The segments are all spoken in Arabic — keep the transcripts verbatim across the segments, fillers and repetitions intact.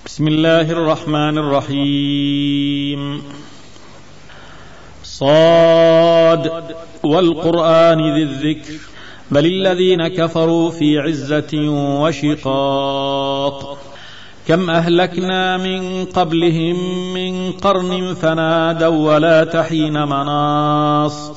بسم الله الرحمن الرحيم. صاد والقرآن ذي الذكر بل الذين كفروا في عزة وشقاق. كم أهلكنا من قبلهم من قرن فنادوا ولا تحين مناص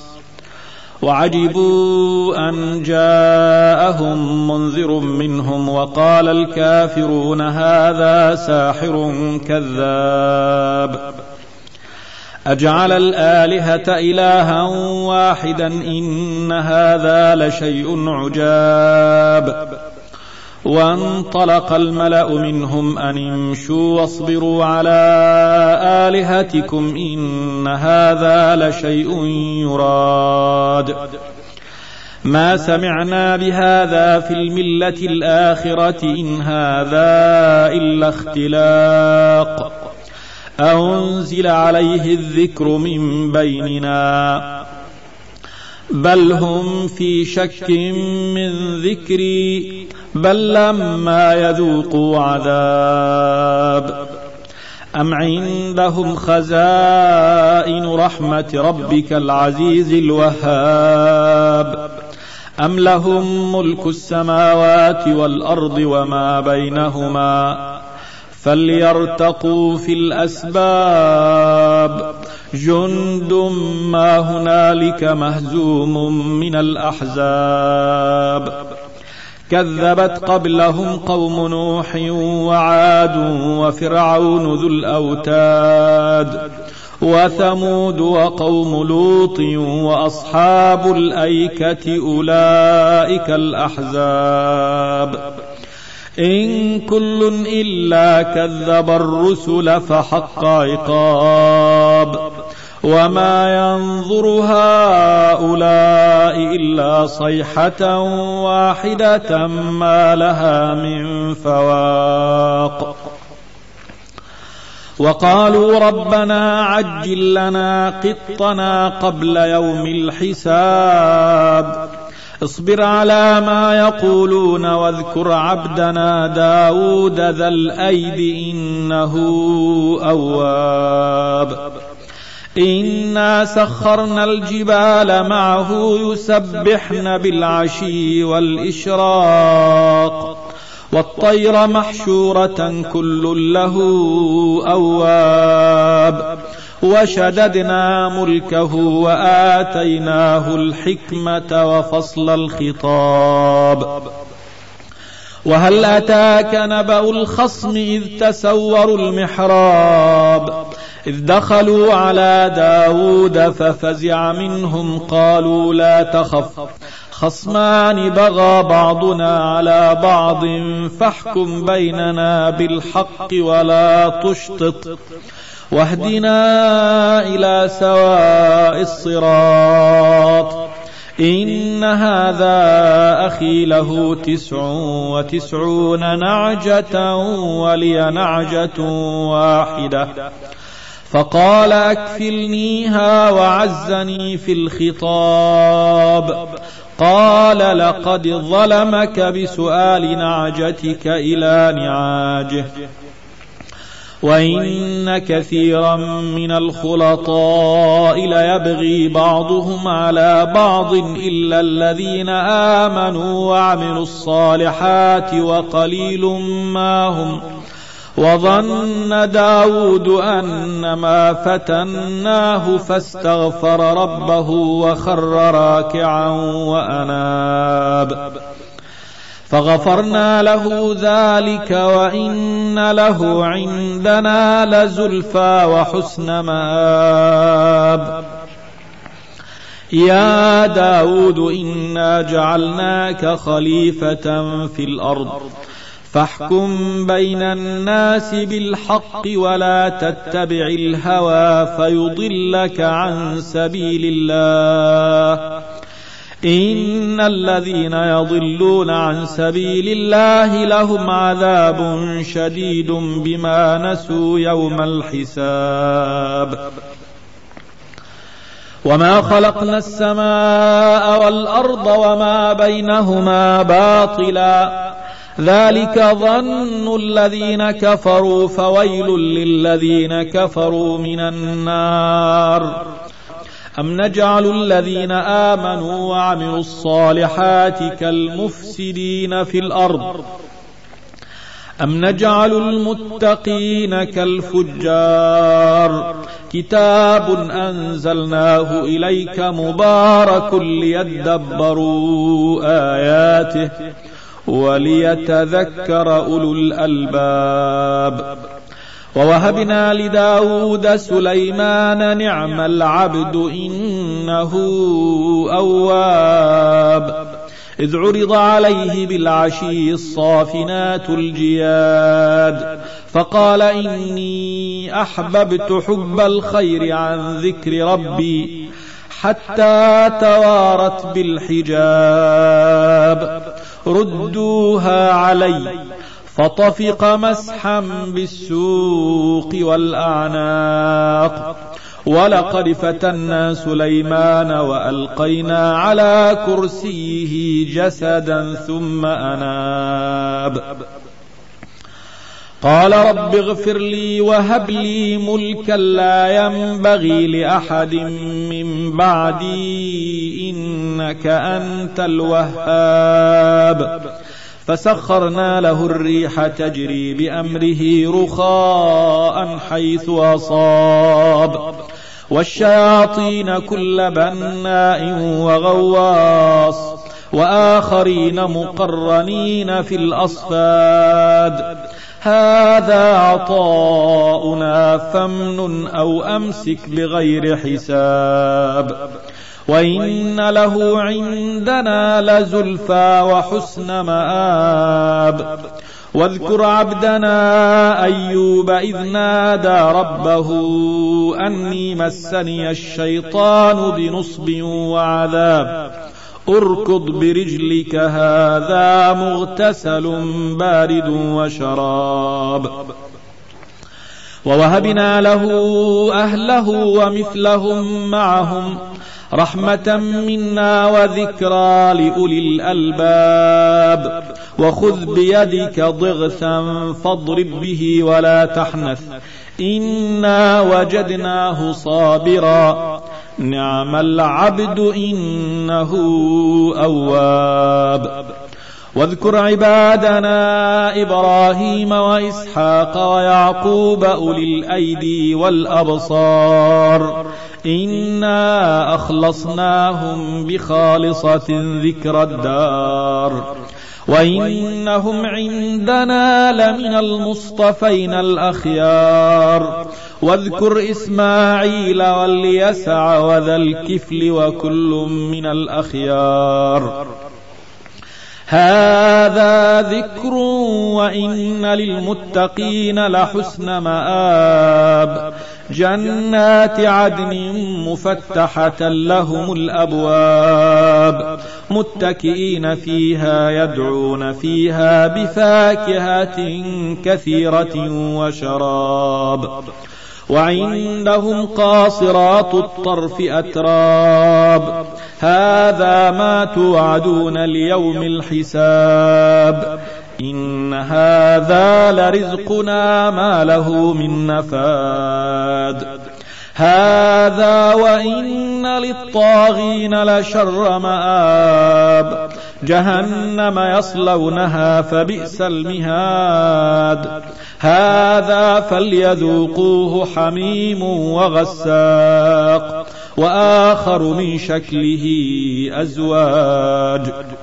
وعجبوا أن جاءهم منذر منهم وقال الكافرون هذا ساحر كذاب. أجعل الآلهة إلها واحدا إن هذا لشيء عجاب. وانطلق الملأ منهم أن امشوا واصبروا على آلهتكم إن هذا لشيء يراد. ما سمعنا بهذا في الملة الآخرة إن هذا إلا اختلاق أنزل عليه الذكر من بيننا بل هم في شك من ذكري بل لما يذوقوا عذاب. أم عندهم خزائن رحمة ربك العزيز الوهاب أم لهم ملك السماوات والأرض وما بينهما فليرتقوا في الأسباب. جند ما هنالك مهزوم من الأحزاب. كذبت قبلهم قوم نوح وعاد وفرعون ذو الأوتاد وثمود وقوم لوط وأصحاب الأيكة أولئك الأحزاب. إن كل إلا كذب الرسل فحق عقاب. وما ينظر هؤلاء إلا صيحة واحدة ما لها من فواق. وقالوا ربنا عجل لنا قطنا قبل يوم الحساب. اصبر على ما يقولون واذكر عبدنا داود ذا الأيد إنه أواب. إنا سخرنا الجبال معه يسبحن بالعشي والإشراق والطير محشورة كل له أواب. وشددنا ملكه وآتيناه الحكمة وفصل الخطاب. وهل أتاك نبأ الخصم إذ تسوروا المحراب إذ دخلوا على داود ففزع منهم قالوا لا تخف خصمان بغى بعضنا على بعض فاحكم بيننا بالحق ولا تشطط واهدنا إلى سواء الصراط. إن هذا أخي له تسع وتسعون نعجة ولي نعجة واحدة فقال أكفلنيها وعزني في الخطاب. قال لقد ظلمك بسؤال نعجتك إلى نعاجه وإن كثيرا من الخلطاء ليبغي بعضهم على بعض إلا الذين آمنوا وعملوا الصالحات وقليل ما هم. وظن داود أنما فتناه فاستغفر ربه وخر راكعا وأناب فغفرنا له ذلك وإن له عندنا لزلفى وحسن مآب. يا داود إنا جعلناك خليفة في الأرض فاحكم بين الناس بالحق ولا تتبع الهوى فيضلك عن سبيل الله. إن الذين يضلون عن سبيل الله لهم عذاب شديد بما نسوا يوم الحساب. وما خلقنا السماء والأرض وما بينهما باطلا ذلك ظن الذين كفروا فويل للذين كفروا من النار. أم نجعل الذين آمنوا وعملوا الصالحات كالمفسدين في الأرض أم نجعل المتقين كالفجار. كتاب أنزلناه إليك مبارك ليدبروا آياته وليتذكر أولو الألباب. ووهبنا لداود سليمان نعم العبد إنه أواب إذ عرض عليه بالعشي الصافنات الجياد فقال إني أحببت حب الخير عن ذكر ربي حتى توارت بالحجاب ردوها علي فطفق مسحا بالسوق والأعناق ولقد فتنا سليمان وألقينا على كرسيه جسدا ثم أناب قال رب اغفر لي وهب لي ملكا لا ينبغي لأحد من بعدي إنك أنت الوهاب فسخرنا له الريح تجري بأمره رخاء حيث أصاب والشياطين كل بناء وغواص وآخرين مقرنين في الأصفاد هذا عطاؤنا فامنن أو أمسك بغير حساب وإن له عندنا لزلفى وحسن مآب واذكر عبدنا أيوب إذ نادى ربه أني مسني الشيطان بنصب وعذاب اركض برجلك هذا مغتسل بارد وشراب ووهبنا له أهله ومثلهم معهم رحمة منا وذكرى لأولي الألباب وخذ بيدك ضغثا فاضرب به ولا تحنث إنا وجدناه صابرا نعم العبد إنه أواب واذكر عبادنا إبراهيم وإسحاق ويعقوب أولي الأيدي والأبصار إنا أخلصناهم بخالصة ذكر الدار وإنهم عندنا لمن المصطفين الأخيار واذكر إسماعيل واليسع وذا الكفل وكل من الأخيار هذا ذكر وإن للمتقين لحسن مآب جنات عدن مفتحة لهم الأبواب متكئين فيها يدعون فيها بفاكهة كثيرة وشراب وعندهم قاصرات الطرف أتراب هذا ما توعدون ليوم الحساب إن هذا لرزقنا ما له من نفاد هذا وإن للطاغين لشر مآب جهنم يصلونها فبئس المهاد هذا فليذوقوه حميم وغساق وآخر من شكله أزواج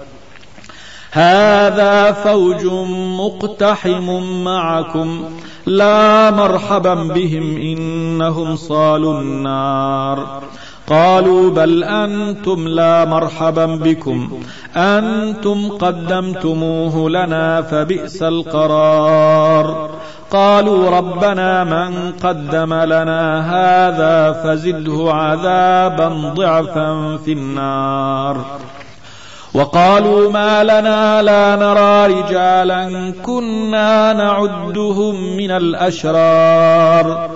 هذا فوج مقتحم معكم لا مرحبا بهم إنهم صالوا النار قالوا بل أنتم لا مرحبا بكم أنتم قدمتموه لنا فبئس القرار قالوا ربنا من قدم لنا هذا فزده عذابا ضعفا في النار وقالوا ما لنا لا نرى رجالا كنا نعدهم من الأشرار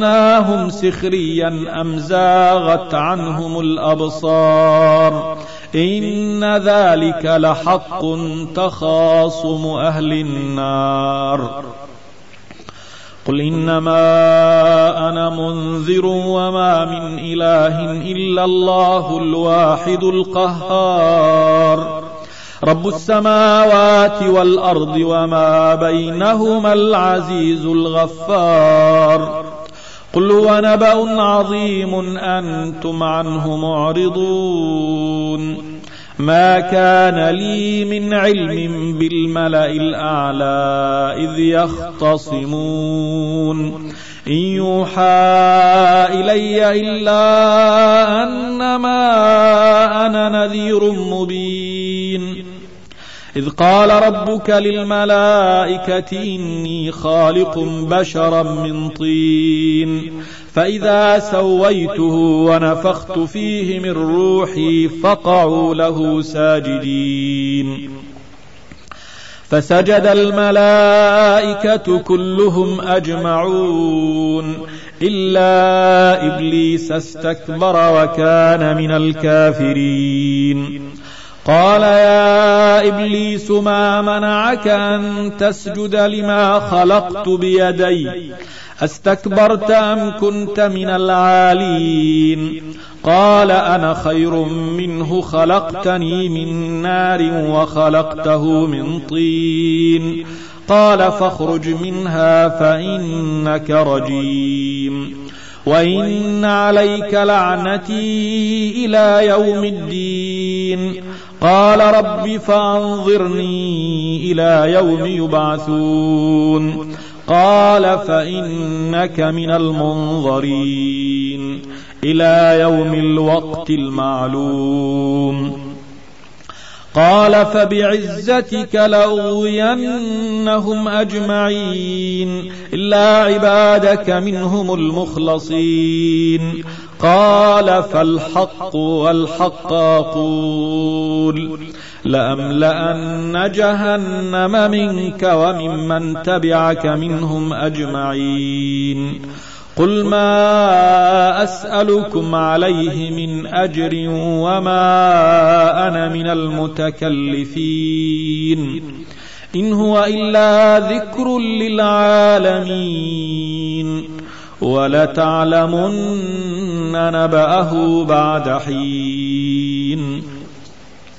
اتخذناهم سخريا أم زاغت عنهم الأبصار إن ذلك لحق تخاصم أهل النار. قل إنما أنا منذر وما من إله إلا الله الواحد القهار رب السماوات والأرض وما بينهما العزيز الغفار. قل هو نبأ عظيم أنتم عنه معرضون. ما كان لي من علم بالملأ الأعلى إذ يختصمون إن يوحى إلي إلا أنما أنا نذير مبين. إذ قال ربك للملائكة إني خالق بشرا من طين فإذا سويته ونفخت فيه من روحي فقعوا له ساجدين. فسجد الملائكة كلهم أجمعون إلا إبليس استكبر وكان من الكافرين. قال يا إبليس ما منعك أن تسجد لما خلقت بيدي أستكبرت أم كنت من العالين؟ قال أنا خير منه خلقتني من نار وخلقته من طين. قال فاخرج منها فإنك رجيم وإن عليك لعنتي إلى يوم الدين. قال رب فأنظرني إلى يوم يبعثون. قال فإنك من المنظرين إلى يوم الوقت المعلوم. قال فبعزتك لأغوينهم أجمعين إلا عبادك منهم المخلصين. قال فالحق والحق أقول لأملأن جهنم منك وممن تبعك منهم أجمعين. قل ما أسألكم عليه من أجر وما أنا من المتكلفين إن هو إلا ذكر للعالمين ولتعلمن نبأه بعد حين.